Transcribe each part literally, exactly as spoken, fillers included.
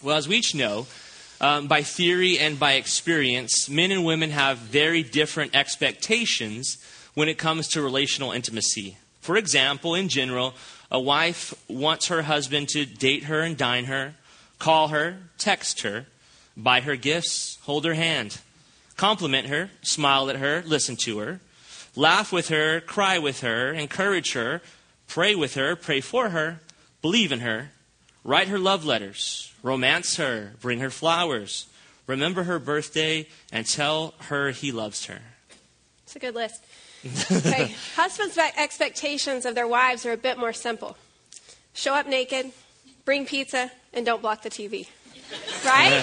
Well, as we each know, um, by theory and by experience, men and women have very different expectations when it comes to relational intimacy. For example, in general, a wife wants her husband to date her and dine her, call her, text her, buy her gifts, hold her hand, compliment her, smile at her, listen to her, laugh with her, cry with her, encourage her, pray with her, pray for her, believe in her, write her love letters, romance her, bring her flowers, remember her birthday, and tell her he loves her. It's a good list. Okay. Husbands' expectations of their wives are a bit more simple. Show up naked, bring pizza, and don't block the T V. Right?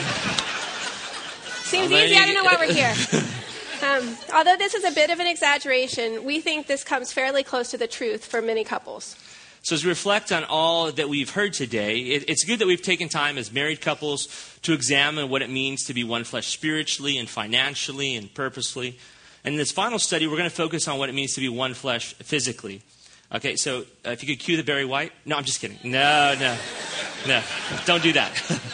Seems easy. I don't know why we're here. Um, although this is a bit of an exaggeration, we think this comes fairly close to the truth for many couples. So as we reflect on all that we've heard today, it, it's good that we've taken time as married couples to examine what it means to be one flesh spiritually and financially and purposely. And in this final study, we're going to focus on what it means to be one flesh physically. Okay, so uh, if you could cue the Barry White. No, I'm just kidding. No, no, no. Don't do that.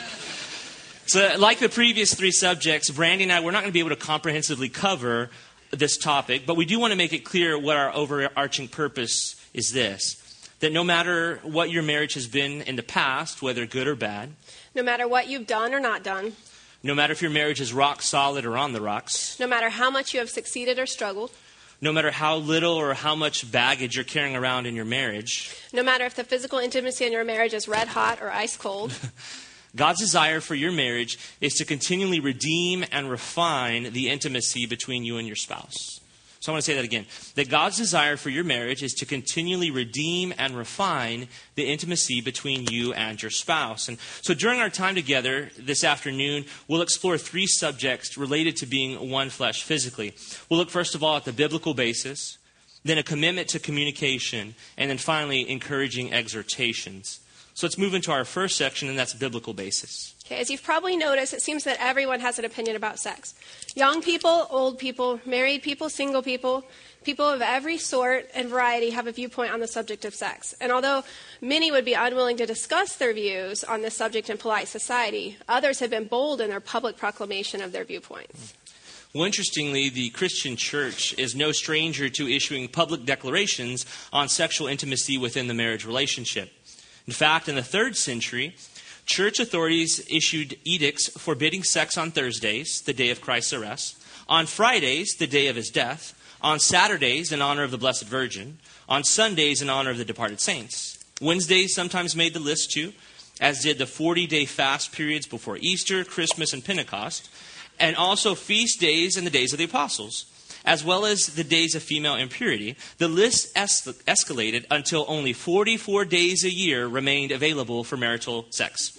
So like the previous three subjects, Brandy and I, we're not going to be able to comprehensively cover this topic, but we do want to make it clear what our overarching purpose is this. That no matter what your marriage has been in the past, whether good or bad. No matter what you've done or not done. No matter if your marriage is rock solid or on the rocks. No matter how much you have succeeded or struggled. No matter how little or how much baggage you're carrying around in your marriage. No matter if the physical intimacy in your marriage is red hot or ice cold. God's desire for your marriage is to continually redeem and refine the intimacy between you and your spouse. So I want to say that again. That God's desire for your marriage is to continually redeem and refine the intimacy between you and your spouse. And so during our time together this afternoon, we'll explore three subjects related to being one flesh physically. We'll look first of all at the biblical basis, then a commitment to communication, and then finally encouraging exhortations. So let's move into our first section, and that's biblical basis. Okay, as you've probably noticed, it seems that everyone has an opinion about sex. Young people, old people, married people, single people, people of every sort and variety have a viewpoint on the subject of sex. And although many would be unwilling to discuss their views on this subject in polite society, others have been bold in their public proclamation of their viewpoints. Well, interestingly, the Christian church is no stranger to issuing public declarations on sexual intimacy within the marriage relationship. In fact, in the third century, church authorities issued edicts forbidding sex on Thursdays, the day of Christ's arrest, on Fridays, the day of his death, on Saturdays, in honor of the Blessed Virgin, on Sundays, in honor of the departed saints. Wednesdays sometimes made the list too, as did the forty-day fast periods before Easter, Christmas, and Pentecost, and also feast days and the days of the apostles, as well as the days of female impurity. The list es- escalated until only forty-four days a year remained available for marital sex.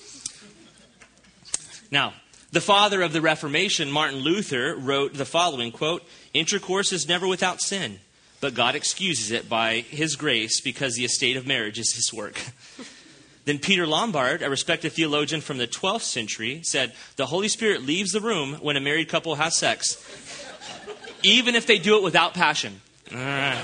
Now, the father of the Reformation, Martin Luther, wrote the following, quote, "Intercourse is never without sin, but God excuses it by his grace because the estate of marriage is his work." Then Peter Lombard, a respected theologian from the twelfth century, said, "The Holy Spirit leaves the room when a married couple has sex, even if they do it without passion." All right.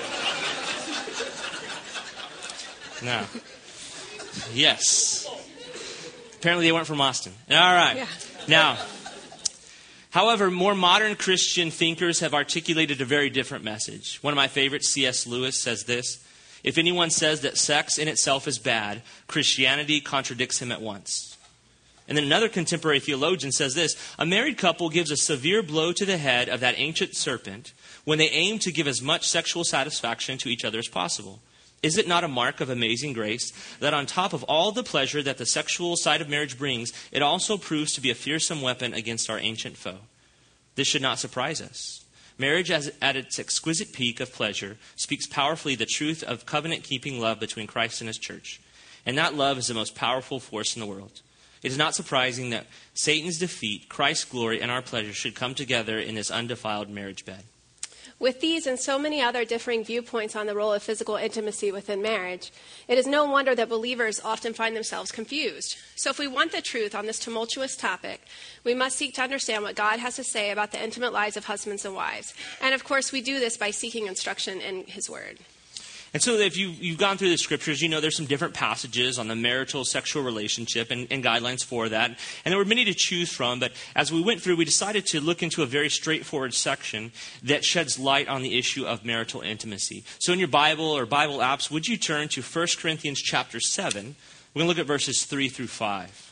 Now, yes. Apparently they weren't from Austin. All right. Yeah. Now, however, more modern Christian thinkers have articulated a very different message. One of my favorites, C S Lewis, says this: "If anyone says that sex in itself is bad, Christianity contradicts him at once." And then another contemporary theologian says this: "A married couple gives a severe blow to the head of that ancient serpent when they aim to give as much sexual satisfaction to each other as possible. Is it not a mark of amazing grace that on top of all the pleasure that the sexual side of marriage brings, it also proves to be a fearsome weapon against our ancient foe? This should not surprise us. Marriage, as at its exquisite peak of pleasure, speaks powerfully the truth of covenant-keeping love between Christ and his church. And that love is the most powerful force in the world. It is not surprising that Satan's defeat, Christ's glory, and our pleasure should come together in this undefiled marriage bed." With these and so many other differing viewpoints on the role of physical intimacy within marriage, it is no wonder that believers often find themselves confused. So if we want the truth on this tumultuous topic, we must seek to understand what God has to say about the intimate lives of husbands and wives. And of course, we do this by seeking instruction in his word. And so if you, you've gone through the scriptures, you know there's some different passages on the marital sexual relationship and, and guidelines for that. And there were many to choose from, but as we went through, we decided to look into a very straightforward section that sheds light on the issue of marital intimacy. So in your Bible or Bible apps, would you turn to First Corinthians chapter seven? We're going to look at verses three through five.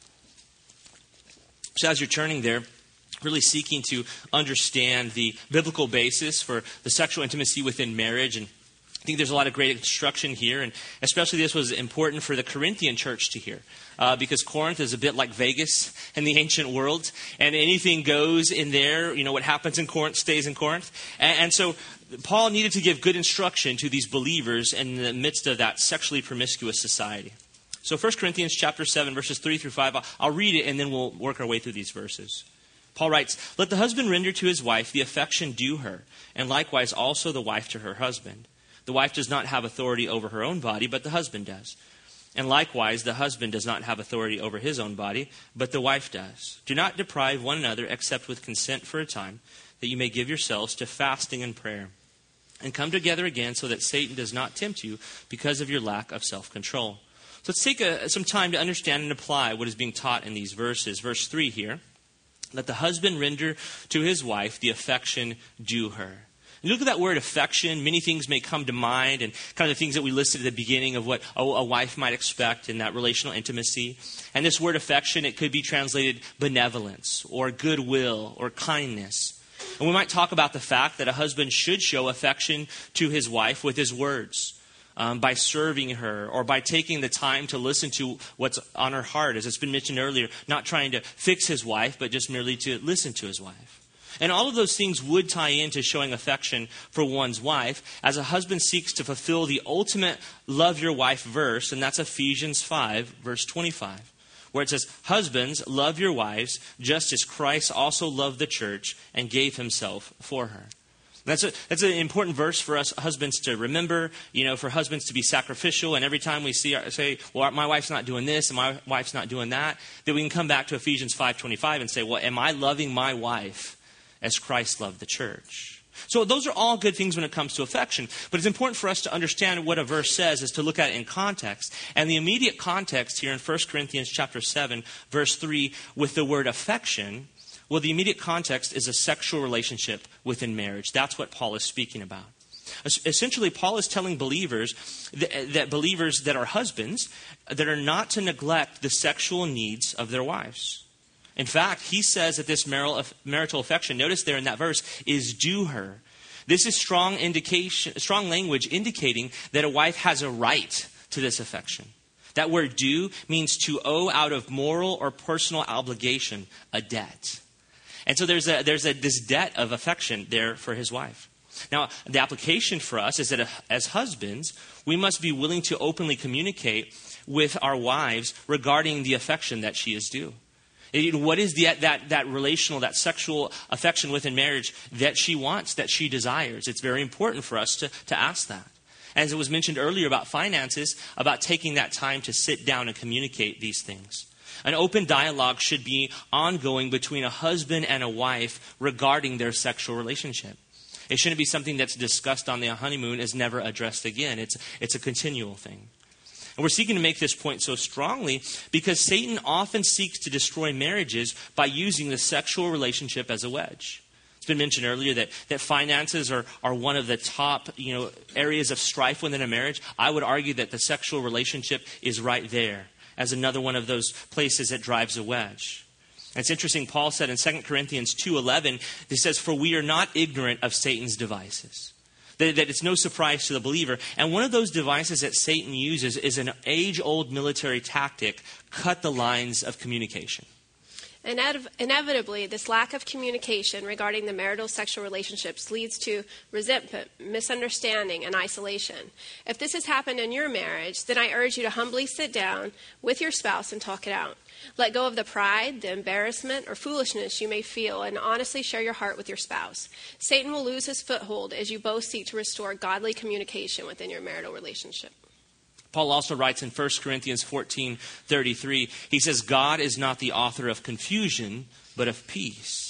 So as you're turning there, really seeking to understand the biblical basis for the sexual intimacy within marriage. And I think there's a lot of great instruction here, and especially this was important for the Corinthian church to hear, uh, because Corinth is a bit like Vegas in the ancient world, and anything goes in there. You know, what happens in Corinth stays in Corinth. And, and so Paul needed to give good instruction to these believers in the midst of that sexually promiscuous society. So First Corinthians chapter seven, verses three through five, I'll, I'll read it, and then we'll work our way through these verses. Paul writes, "Let the husband render to his wife the affection due her, and likewise also the wife to her husband. The wife does not have authority over her own body, but the husband does. And likewise, the husband does not have authority over his own body, but the wife does. Do not deprive one another except with consent for a time, that you may give yourselves to fasting and prayer. And come together again so that Satan does not tempt you because of your lack of self-control." So let's take a, some time to understand and apply what is being taught in these verses. Verse three here, "Let the husband render to his wife the affection due her." And look at that word affection. Many things may come to mind, and kind of the things that we listed at the beginning of what a, a wife might expect in that relational intimacy. And this word affection, it could be translated benevolence or goodwill or kindness. And we might talk about the fact that a husband should show affection to his wife with his words. Um, by serving her or by taking the time to listen to what's on her heart, as it's been mentioned earlier, not trying to fix his wife, but just merely to listen to his wife. And all of those things would tie into showing affection for one's wife as a husband seeks to fulfill the ultimate love your wife verse, and that's Ephesians five, verse twenty-five, where it says, "Husbands, love your wives just as Christ also loved the church and gave himself for her." That's a, that's an important verse for us husbands to remember, you know, for husbands to be sacrificial. And every time we see, our, say, well, my wife's not doing this and my wife's not doing that, that we can come back to Ephesians five twenty-five and say, well, am I loving my wife as Christ loved the church? So those are all good things when it comes to affection. But it's important for us to understand what a verse says is to look at it in context. And the immediate context here in First Corinthians chapter seven, verse three, with the word affection, well, the immediate context is a sexual relationship within marriage. That's what Paul is speaking about. Essentially, Paul is telling believers that, that believers that are husbands that are not to neglect the sexual needs of their wives. In fact, he says that this marital affection, notice there in that verse, is due her. This is strong indication, strong language indicating that a wife has a right to this affection. That word due means to owe out of moral or personal obligation, a debt. And so there's a, there's a, this debt of affection there for his wife. Now, the application for us is that as husbands, we must be willing to openly communicate with our wives regarding the affection that she is due. What is the, that, that relational, that sexual affection within marriage that she wants, that she desires? It's very important for us to, to ask that. As it was mentioned earlier about finances, about taking that time to sit down and communicate these things. An open dialogue should be ongoing between a husband and a wife regarding their sexual relationship. It shouldn't be something that's discussed on the honeymoon is never addressed again. It's, it's a continual thing. And we're seeking to make this point so strongly because Satan often seeks to destroy marriages by using the sexual relationship as a wedge. It's been mentioned earlier that, that finances are, are one of the top, you know, areas of strife within a marriage. I would argue that the sexual relationship is right there as another one of those places that drives a wedge. And it's interesting, Paul said in Second Corinthians two eleven, he says, "For we are not ignorant of Satan's devices." That, that it's no surprise to the believer. And one of those devices that Satan uses is an age-old military tactic, cut the lines of communication. Inev- inevitably, this lack of communication regarding the marital sexual relationships leads to resentment, misunderstanding, and isolation. If this has happened in your marriage, then I urge you to humbly sit down with your spouse and talk it out. Let go of the pride, the embarrassment, or foolishness you may feel, and honestly share your heart with your spouse. Satan will lose his foothold as you both seek to restore godly communication within your marital relationship. Paul also writes in First Corinthians fourteen thirty-three, he says, "God is not the author of confusion, but of peace."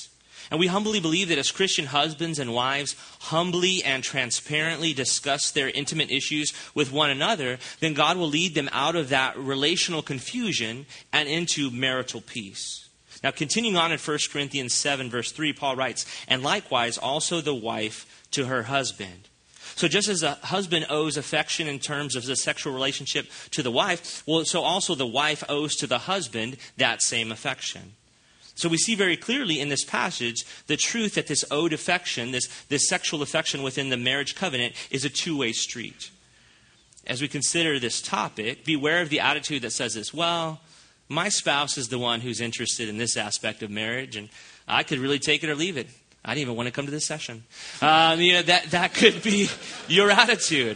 And we humbly believe that as Christian husbands and wives humbly and transparently discuss their intimate issues with one another, then God will lead them out of that relational confusion and into marital peace. Now, continuing on in First Corinthians seven, verse three, Paul writes, "And likewise also the wife to her husband." So just as a husband owes affection in terms of the sexual relationship to the wife, well, so also the wife owes to the husband that same affection. So we see very clearly in this passage the truth that this owed affection, this, this sexual affection within the marriage covenant, is a two-way street. As we consider this topic, beware of the attitude that says this, well, my spouse is the one who's interested in this aspect of marriage, and I could really take it or leave it. I didn't even want to come to this session. Um, you know, that, that could be your attitude.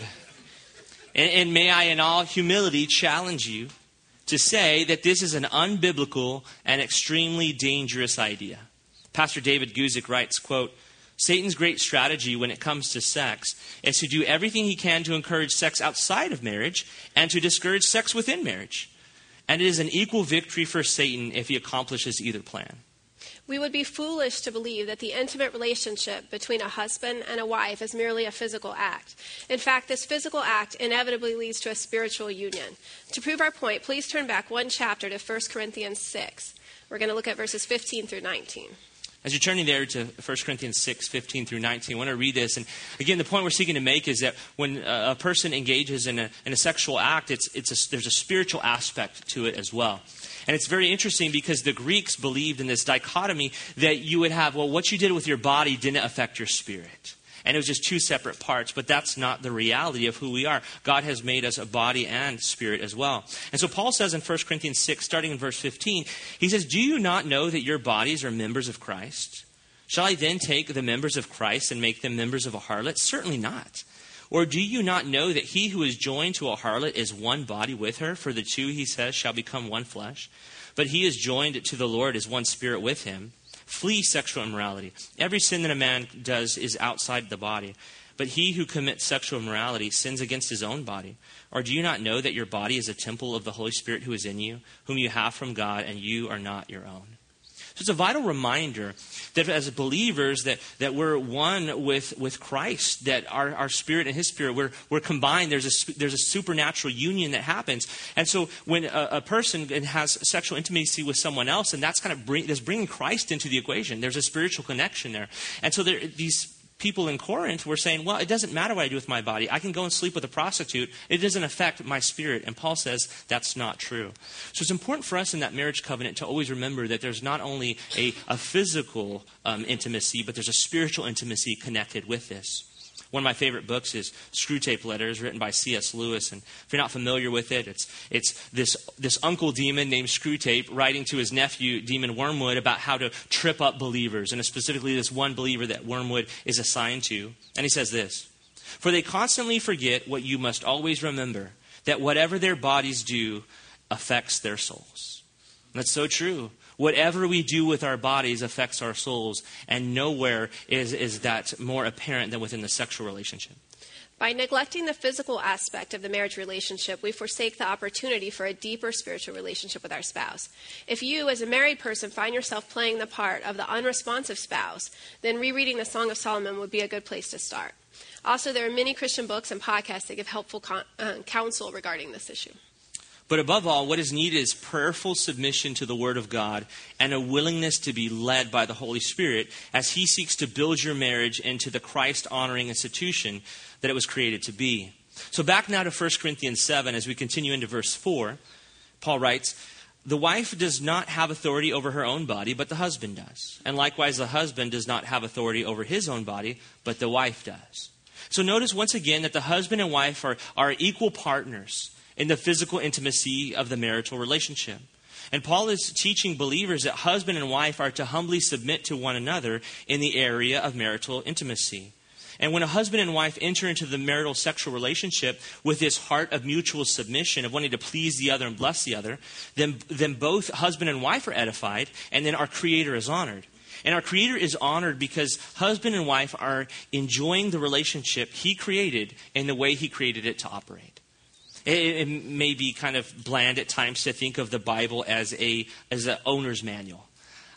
And, and may I, in all humility, challenge you to say that this is an unbiblical and extremely dangerous idea. Pastor David Guzik writes, quote, "Satan's great strategy when it comes to sex is to do everything he can to encourage sex outside of marriage and to discourage sex within marriage. And it is an equal victory for Satan if he accomplishes either plan." We would be foolish to believe that the intimate relationship between a husband and a wife is merely a physical act. In fact, this physical act inevitably leads to a spiritual union. To prove our point, please turn back one chapter to First Corinthians six. We're going to look at verses fifteen through nineteen. As you're turning there to First Corinthians six, fifteen through nineteen, I want to read this. And again, the point we're seeking to make is that when a person engages in a, in a sexual act, it's, it's a, there's a spiritual aspect to it as well. And it's very interesting because the Greeks believed in this dichotomy that you would have, well, what you did with your body didn't affect your spirit. And it was just two separate parts, but that's not the reality of who we are. God has made us a body and spirit as well. And so Paul says in First Corinthians six, starting in verse fifteen, he says, "Do you not know that your bodies are members of Christ? Shall I then take the members of Christ and make them members of a harlot? Certainly not. Or do you not know that he who is joined to a harlot is one body with her? For the two, he says, shall become one flesh. But he is joined to the Lord as one spirit with him. Flee sexual immorality. Every sin that a man does is outside the body. But he who commits sexual immorality sins against his own body. Or do you not know that your body is a temple of the Holy Spirit who is in you, whom you have from God, and you are not your own?" So it's a vital reminder that as believers that, that we're one with, with Christ, that our, our spirit and his spirit, we're, we're combined. There's a, there's a supernatural union that happens. And so when a, a person has sexual intimacy with someone else, and that's kind of bring, that's bringing Christ into the equation, there's a spiritual connection there. And so there, these people in Corinth were saying, well, it doesn't matter what I do with my body. I can go and sleep with a prostitute. It doesn't affect my spirit. And Paul says that's not true. So it's important for us in that marriage covenant to always remember that there's not only a, a physical um, intimacy, but there's a spiritual intimacy connected with this. One of my favorite books is Screwtape Letters, written by C S Lewis. And if you're not familiar with it, it's it's this, this uncle demon named Screwtape writing to his nephew, Demon Wormwood, about how to trip up believers, and specifically this one believer that Wormwood is assigned to. And he says this, "For they constantly forget what you must always remember, that whatever their bodies do affects their souls." And that's so true. Whatever we do with our bodies affects our souls, and nowhere is, is that more apparent than within the sexual relationship. By neglecting the physical aspect of the marriage relationship, we forsake the opportunity for a deeper spiritual relationship with our spouse. If you, as a married person, find yourself playing the part of the unresponsive spouse, then rereading the Song of Solomon would be a good place to start. Also, there are many Christian books and podcasts that give helpful con- uh, counsel regarding this issue. But above all, what is needed is prayerful submission to the Word of God and a willingness to be led by the Holy Spirit as He seeks to build your marriage into the Christ-honoring institution that it was created to be. So back now to First Corinthians seven, as we continue into verse four, Paul writes, "The wife does not have authority over her own body, but the husband does. And likewise, the husband does not have authority over his own body, but the wife does." So notice once again that the husband and wife are, are equal partners in the physical intimacy of the marital relationship. And Paul is teaching believers that husband and wife are to humbly submit to one another in the area of marital intimacy. And when a husband and wife enter into the marital sexual relationship with this heart of mutual submission, of wanting to please the other and bless the other, then, then both husband and wife are edified, and then our Creator is honored. And our Creator is honored because husband and wife are enjoying the relationship He created in the way He created it to operate. It, it may be kind of bland at times to think of the Bible as a as an owner's manual.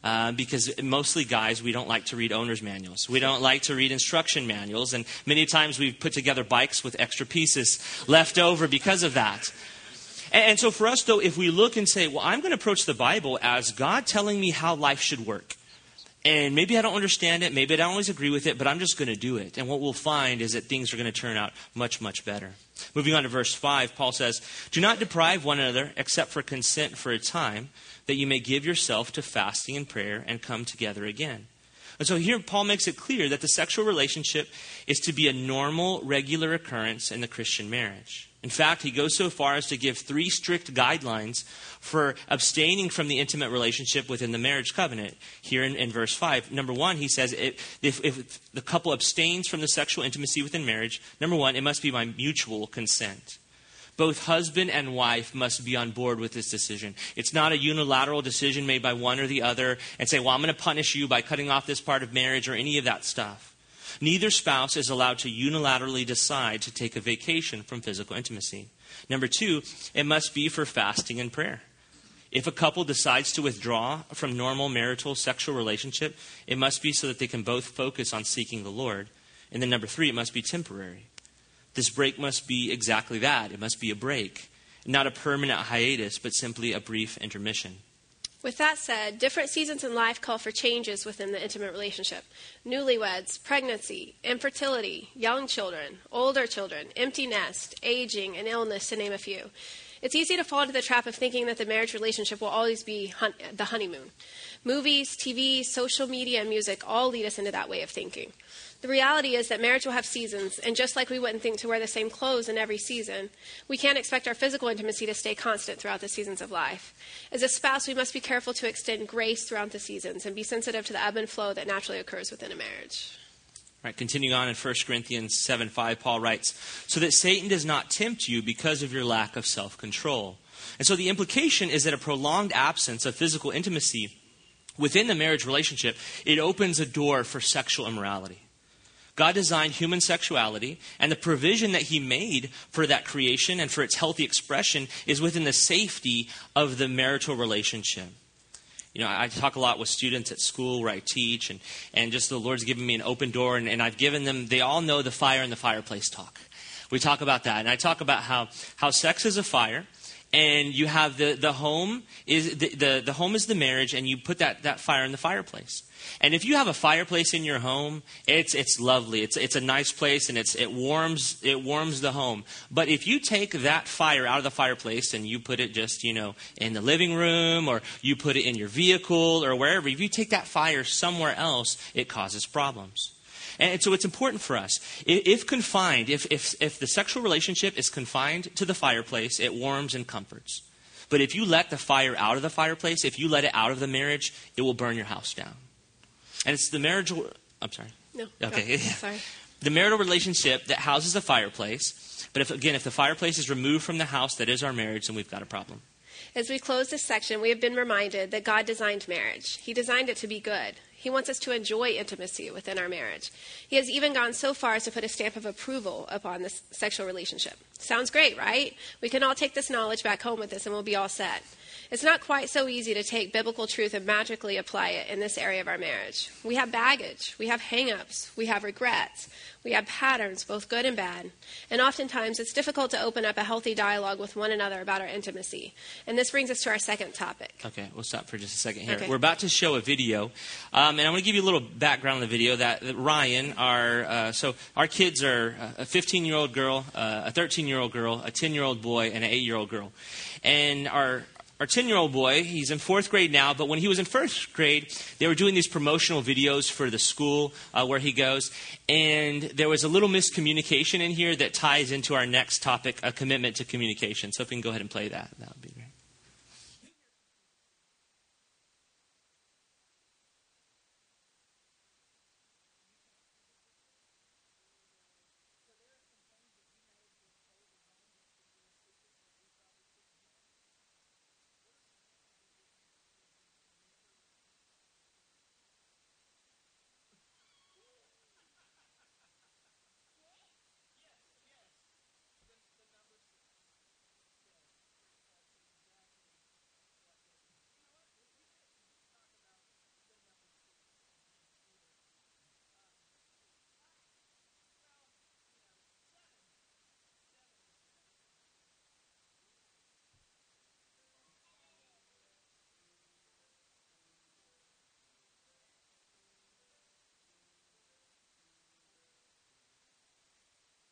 Uh, because mostly guys, we don't like to read owner's manuals. We don't like to read instruction manuals. And many times we've put together bikes with extra pieces left over because of that. And, and so for us, though, if we look and say, well, I'm going to approach the Bible as God telling me how life should work. And maybe I don't understand it. Maybe I don't always agree with it, but I'm just going to do it. And what we'll find is that things are going to turn out much, much better. Moving on to verse five, Paul says, do not deprive one another except for consent for a time, that you may give yourself to fasting and prayer and come together again. And so here Paul makes it clear that the sexual relationship is to be a normal, regular occurrence in the Christian marriage. In fact, he goes so far as to give three strict guidelines for abstaining from the intimate relationship within the marriage covenant. Here in, in verse five, number one, he says if, if, if the couple abstains from the sexual intimacy within marriage, number one, it must be by mutual consent. Both husband and wife must be on board with this decision. It's not a unilateral decision made by one or the other and say, well, I'm going to punish you by cutting off this part of marriage or any of that stuff. Neither spouse is allowed to unilaterally decide to take a vacation from physical intimacy. Number two, it must be for fasting and prayer. If a couple decides to withdraw from normal marital sexual relationship, it must be so that they can both focus on seeking the Lord. And then number three, it must be temporary. This break must be exactly that. It must be a break, not a permanent hiatus, but simply a brief intermission. With that said, different seasons in life call for changes within the intimate relationship. Newlyweds, pregnancy, infertility, young children, older children, empty nest, aging, and illness, to name a few. It's easy to fall into the trap of thinking that the marriage relationship will always be hun- the honeymoon. Movies, T V, social media, and music all lead us into that way of thinking. The reality is that marriage will have seasons, and just like we wouldn't think to wear the same clothes in every season, we can't expect our physical intimacy to stay constant throughout the seasons of life. As a spouse, we must be careful to extend grace throughout the seasons and be sensitive to the ebb and flow that naturally occurs within a marriage. All right, continuing on in First Corinthians seven five, Paul writes, so that Satan does not tempt you because of your lack of self-control. And so the implication is that a prolonged absence of physical intimacy within the marriage relationship, it opens a door for sexual immorality. God designed human sexuality, and the provision that he made for that creation and for its healthy expression is within the safety of the marital relationship. You know, I talk a lot with students at school where I teach, and, and just the Lord's given me an open door, and, and I've given them, they all know the fire in the fireplace talk. We talk about that, and I talk about how, how sex is a fire, and you have the, the home is the, the, the home is the marriage, and you put that, that fire in the fireplace. And if you have a fireplace in your home, it's it's lovely. It's it's a nice place, and it's it warms it warms the home. But if you take that fire out of the fireplace and you put it just, you know, in the living room, or you put it in your vehicle or wherever, if you take that fire somewhere else, it causes problems. And so it's important for us. If confined, if if if the sexual relationship is confined to the fireplace, it warms and comforts. But if you let the fire out of the fireplace, if you let it out of the marriage, it will burn your house down. And it's the marriage, I'm sorry. No. Okay. Yeah. Sorry. The marital relationship that houses the fireplace. But if, again, if the fireplace is removed from the house that is our marriage, then we've got a problem. As we close this section, we have been reminded that God designed marriage. He designed it to be good. He wants us to enjoy intimacy within our marriage. He has even gone so far as to put a stamp of approval upon this sexual relationship. Sounds great, right? We can all take this knowledge back home with us and we'll be all set. It's not quite so easy to take biblical truth and magically apply it in this area of our marriage. We have baggage. We have hang-ups. We have regrets. We have patterns, both good and bad. And oftentimes, it's difficult to open up a healthy dialogue with one another about our intimacy. And this brings us to our second topic. Okay, we'll stop for just a second here. Okay. We're about to show a video, um, and I'm going to give you a little background on the video. That, that Ryan, our uh, so our kids are a fifteen-year-old girl, uh, a thirteen-year-old girl, a ten-year-old boy, and an eight-year-old girl. And our Our ten-year-old boy, he's in fourth grade now, but when he was in first grade, they were doing these promotional videos for the school uh, where he goes, and there was a little miscommunication in here that ties into our next topic, a commitment to communication. So if we can go ahead and play that, that would be great.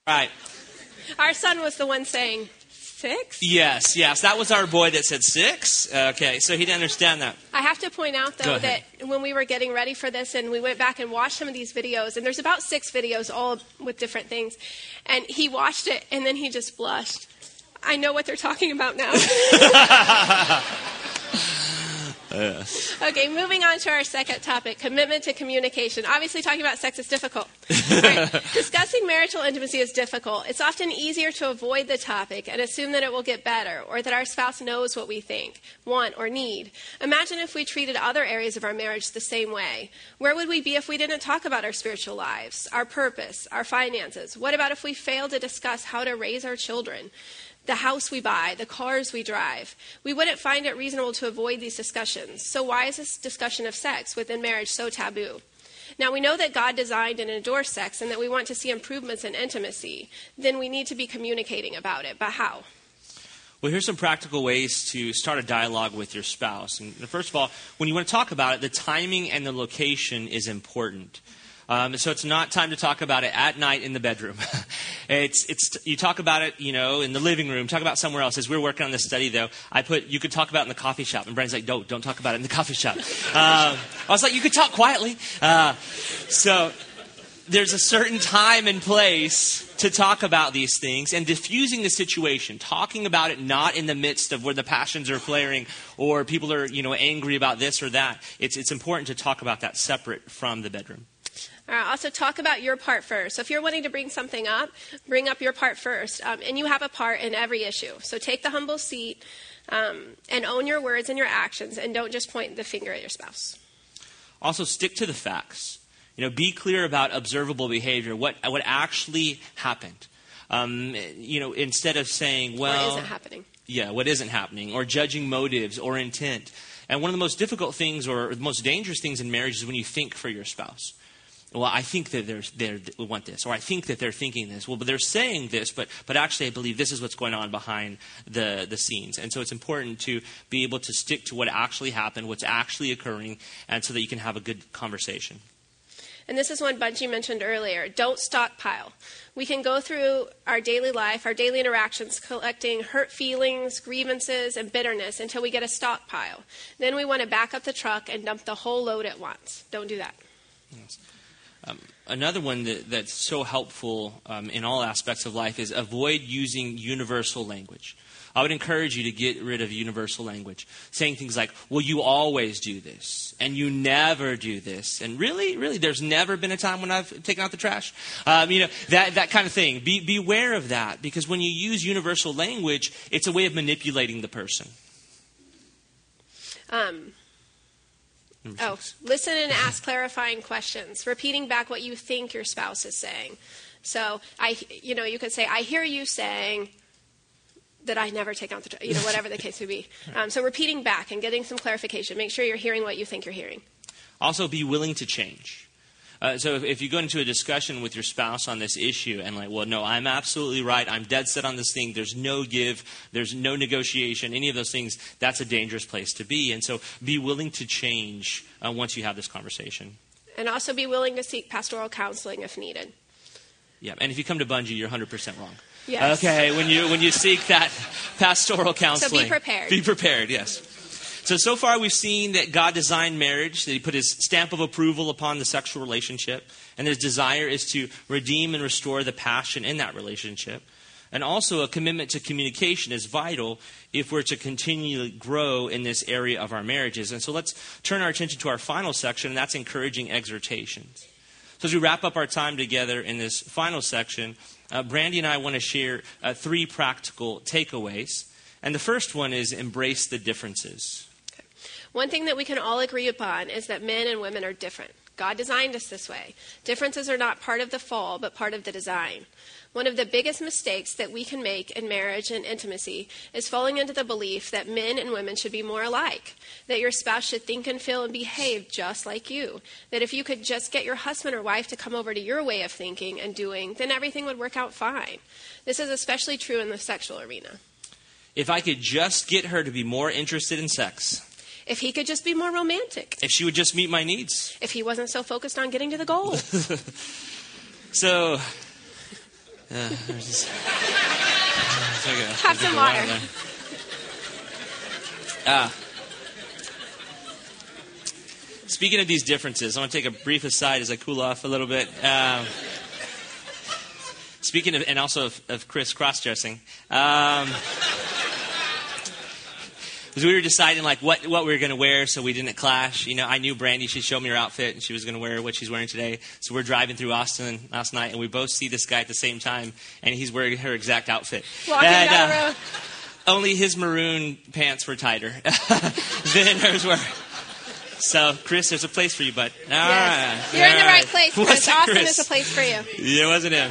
Right. Our son was the one saying, six? Yes, yes. That was our boy that said six. Okay, so he didn't understand that. I have to point out, though, that when we were getting ready for this and we went back and watched some of these videos, and there's about six videos all with different things, and he watched it and then he just blushed. I know what they're talking about now. Yes. Okay, moving on to our second topic, commitment to communication. Obviously, talking about sex is difficult. Right. Discussing marital intimacy is difficult. It's often easier to avoid the topic and assume that it will get better or that our spouse knows what we think, want, or need. Imagine if we treated other areas of our marriage the same way. Where would we be if we didn't talk about our spiritual lives, our purpose, our finances? What about if we failed to discuss how to raise our children? The house we buy, the cars we drive. We wouldn't find it reasonable to avoid these discussions. So why is this discussion of sex within marriage so taboo? Now, we know that God designed and endorsed sex and that we want to see improvements in intimacy. Then we need to be communicating about it. But how? Well, here's some practical ways to start a dialogue with your spouse. And first of all, when you want to talk about it, the timing and the location is important. Um, so it's not time to talk about it at night in the bedroom. it's it's you talk about it, you know, in the living room. Talk about somewhere else. As we're working on this study, though, I put you could talk about it in the coffee shop, and Brandon's like, "Don't don't talk about it in the coffee shop." um, I was like, "You could talk quietly." Uh, so there's a certain time and place to talk about these things and diffusing the situation, talking about it not in the midst of where the passions are flaring or people are, you know, angry about this or that. It's it's important to talk about that separate from the bedroom. All right, also talk about your part first. So if you're wanting to bring something up, bring up your part first. Um, and you have a part in every issue. So take the humble seat um, and own your words and your actions, and don't just point the finger at your spouse. Also, stick to the facts. You know, be clear about observable behavior, what what actually happened. Um, you know, instead of saying, well... What isn't happening. Yeah, what isn't happening, or judging motives or intent. And one of the most difficult things or the most dangerous things in marriage is when you think for your spouse. Well, I think that they're, they're, they want this, or I think that they're thinking this. Well, but they're saying this, but but actually I believe this is what's going on behind the, the scenes. And so it's important to be able to stick to what actually happened, what's actually occurring, and so that you can have a good conversation. And this is one Bungie mentioned earlier. Don't stockpile. We can go through our daily life, our daily interactions, collecting hurt feelings, grievances, and bitterness until we get a stockpile. Then we want to back up the truck and dump the whole load at once. Don't do that. Yes. Um, another one that, that's so helpful um, in all aspects of life is avoid using universal language. I would encourage you to get rid of universal language, saying things like, well, you always do this, and you never do this, and really, really, there's never been a time when I've taken out the trash. Um, you know, that, that kind of thing. Be, beware of that, because when you use universal language, it's a way of manipulating the person. Um... Oh, listen and ask clarifying questions, repeating back what you think your spouse is saying. So, I, you know, you could say, I hear you saying that I never take out the, you know, whatever the case would be. Um, so repeating back and getting some clarification. Make sure you're hearing what you think you're hearing. Also, be willing to change. Uh, so if, if you go into a discussion with your spouse on this issue and like, well, no, I'm absolutely right. I'm dead set on this thing. There's no give. There's no negotiation. Any of those things, that's a dangerous place to be. And so be willing to change uh, once you have this conversation. And also be willing to seek pastoral counseling if needed. Yeah, and if you come to Bungie, you're one hundred percent wrong. Yes. Okay, when you when you seek that pastoral counseling. So be prepared. Be prepared, yes. So, so far we've seen that God designed marriage, that he put his stamp of approval upon the sexual relationship, and his desire is to redeem and restore the passion in that relationship. And also a commitment to communication is vital if we're to continually grow in this area of our marriages. And so let's turn our attention to our final section, and that's encouraging exhortations. So as we wrap up our time together in this final section, uh, Brandy and I want to share uh, three practical takeaways. And the first one is embrace the differences. One thing that we can all agree upon is that men and women are different. God designed us this way. Differences are not part of the fall, but part of the design. One of the biggest mistakes that we can make in marriage and intimacy is falling into the belief that men and women should be more alike, that your spouse should think and feel and behave just like you, that if you could just get your husband or wife to come over to your way of thinking and doing, then everything would work out fine. This is especially true in the sexual arena. If I could just get her to be more interested in sex. If he could just be more romantic. If she would just meet my needs. If he wasn't so focused on getting to the goal. So, Uh, there's this, there's like a, Have some like water. water uh, speaking of these differences, I want to take a brief aside as I cool off a little bit. Um, speaking of, and also of, of Chris cross-dressing, um, as we were deciding like what, what we were going to wear so we didn't clash. You know, I knew Brandy, she showed me her outfit and she was going to wear what she's wearing today. So we're driving through Austin last night and we both see this guy at the same time and he's wearing her exact outfit. Walking and, down the uh, road. Only his maroon pants were tighter than hers were. So, Chris, there's a place for you, bud. All Yes. right. You're in All the right. right place, Chris. Wasn't Austin Chris. is a place for you. Yeah, it wasn't him.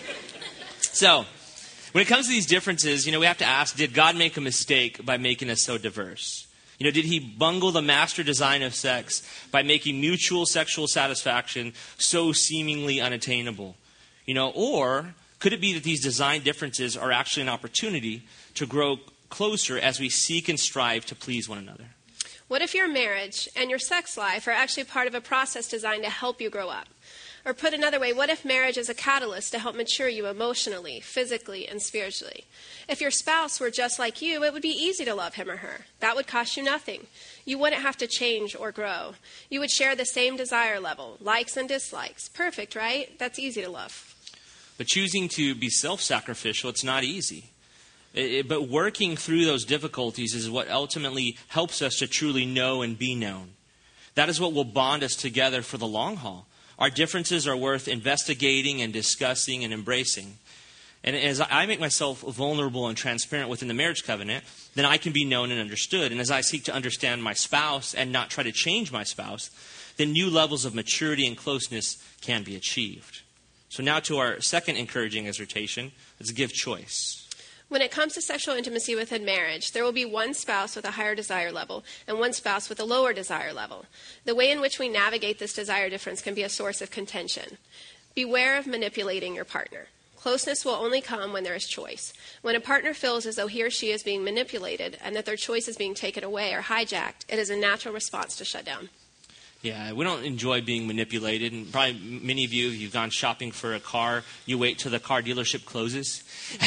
So, when it comes to these differences, you know, we have to ask, did God make a mistake by making us so diverse? You know, did he bungle the master design of sex by making mutual sexual satisfaction so seemingly unattainable? You know, or could it be that these design differences are actually an opportunity to grow closer as we seek and strive to please one another? What if your marriage and your sex life are actually part of a process designed to help you grow up? Or put another way, what if marriage is a catalyst to help mature you emotionally, physically, and spiritually? If your spouse were just like you, it would be easy to love him or her. That would cost you nothing. You wouldn't have to change or grow. You would share the same desire level, likes and dislikes. Perfect, right? That's easy to love. But choosing to be self-sacrificial, it's not easy. It, it, but working through those difficulties is what ultimately helps us to truly know and be known. That is what will bond us together for the long haul. Our differences are worth investigating and discussing and embracing. And as I make myself vulnerable and transparent within the marriage covenant, then I can be known and understood. And as I seek to understand my spouse and not try to change my spouse, then new levels of maturity and closeness can be achieved. So now to our second encouraging exhortation, let's give choice. When it comes to sexual intimacy within marriage, there will be one spouse with a higher desire level and one spouse with a lower desire level. The way in which we navigate this desire difference can be a source of contention. Beware of manipulating your partner. Closeness will only come when there is choice. When a partner feels as though he or she is being manipulated and that their choice is being taken away or hijacked, it is a natural response to shut down. Yeah, we don't enjoy being manipulated. And probably many of you, you've gone shopping for a car. You wait till the car dealership closes.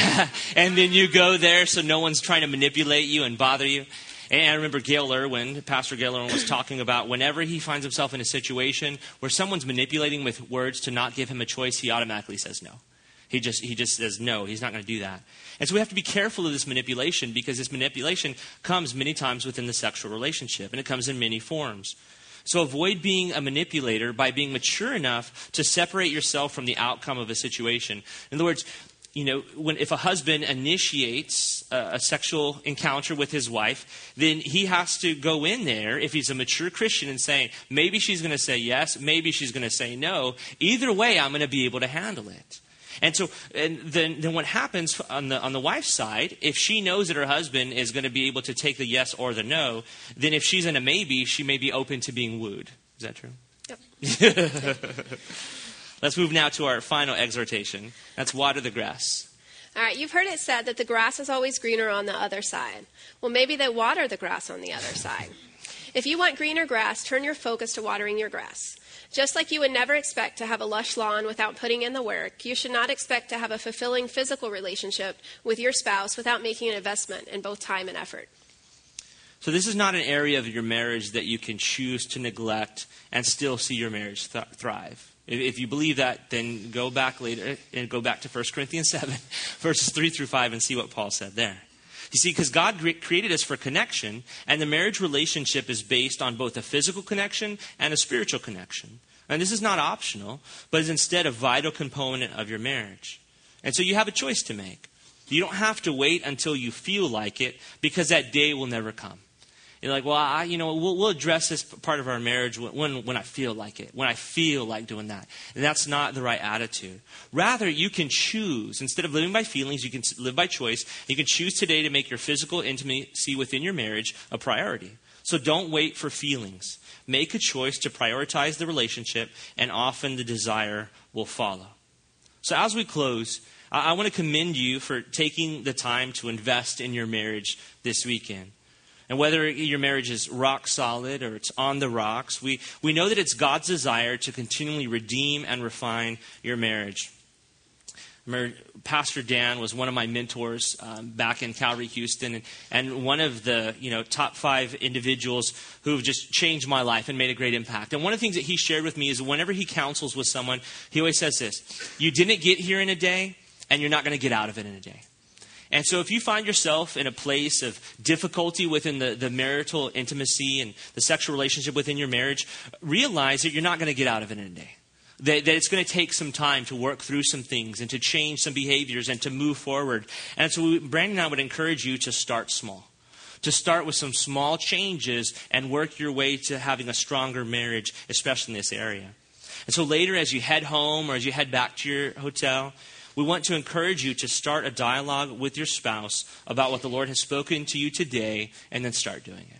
And then you go there so no one's trying to manipulate you and bother you. And I remember Gail Irwin, Pastor Gail Irwin was talking about whenever he finds himself in a situation where someone's manipulating with words to not give him a choice, he automatically says no. He just he just says no, he's not going to do that. And so we have to be careful of this manipulation because this manipulation comes many times within the sexual relationship, and it comes in many forms. So avoid being a manipulator by being mature enough to separate yourself from the outcome of a situation. In other words, you know, when if a husband initiates a, a sexual encounter with his wife, then he has to go in there, if he's a mature Christian, and say, maybe she's going to say yes, maybe she's going to say no. Either way, I'm going to be able to handle it. And so and then, then what happens on the on the wife's side, if she knows that her husband is going to be able to take the yes or the no, then if she's in a maybe, she may be open to being wooed. Is that true? Yep. Let's move now to our final exhortation. That's water the grass. All right, you've heard it said that the grass is always greener on the other side. Well, maybe they water the grass on the other side. If you want greener grass, turn your focus to watering your grass. Just like you would never expect to have a lush lawn without putting in the work, you should not expect to have a fulfilling physical relationship with your spouse without making an investment in both time and effort. So this is not an area of your marriage that you can choose to neglect and still see your marriage th- thrive. If, if you believe that, then go back later and go back to First Corinthians seven, verses three through five, and see what Paul said there. You see, because God created us for connection, and the marriage relationship is based on both a physical connection and a spiritual connection. And this is not optional, but is instead a vital component of your marriage. And so you have a choice to make. You don't have to wait until you feel like it, because that day will never come. You're like, well, I, you know, we'll, we'll address this part of our marriage when, when, when I feel like it, when I feel like doing that. And that's not the right attitude. Rather, you can choose. Instead of living by feelings, you can live by choice. You can choose today to make your physical intimacy within your marriage a priority. So don't wait for feelings. Make a choice to prioritize the relationship, and often the desire will follow. So as we close, I, I want to commend you for taking the time to invest in your marriage this weekend. And whether your marriage is rock solid or it's on the rocks, we, we know that it's God's desire to continually redeem and refine your marriage. Pastor Dan was one of my mentors um, back in Calvary, Houston, and, and one of the you know top five individuals who've just changed my life and made a great impact. And one of the things that he shared with me is whenever he counsels with someone, he always says this: you didn't get here in a day, and you're not going to get out of it in a day. And so if you find yourself in a place of difficulty within the, the marital intimacy and the sexual relationship within your marriage, realize that you're not going to get out of it in a day. That, that it's going to take some time to work through some things and to change some behaviors and to move forward. And so we, Brandon and I would encourage you to start small. To start with some small changes and work your way to having a stronger marriage, especially in this area. And so later as you head home or as you head back to your hotel, we want to encourage you to start a dialogue with your spouse about what the Lord has spoken to you today and then start doing it.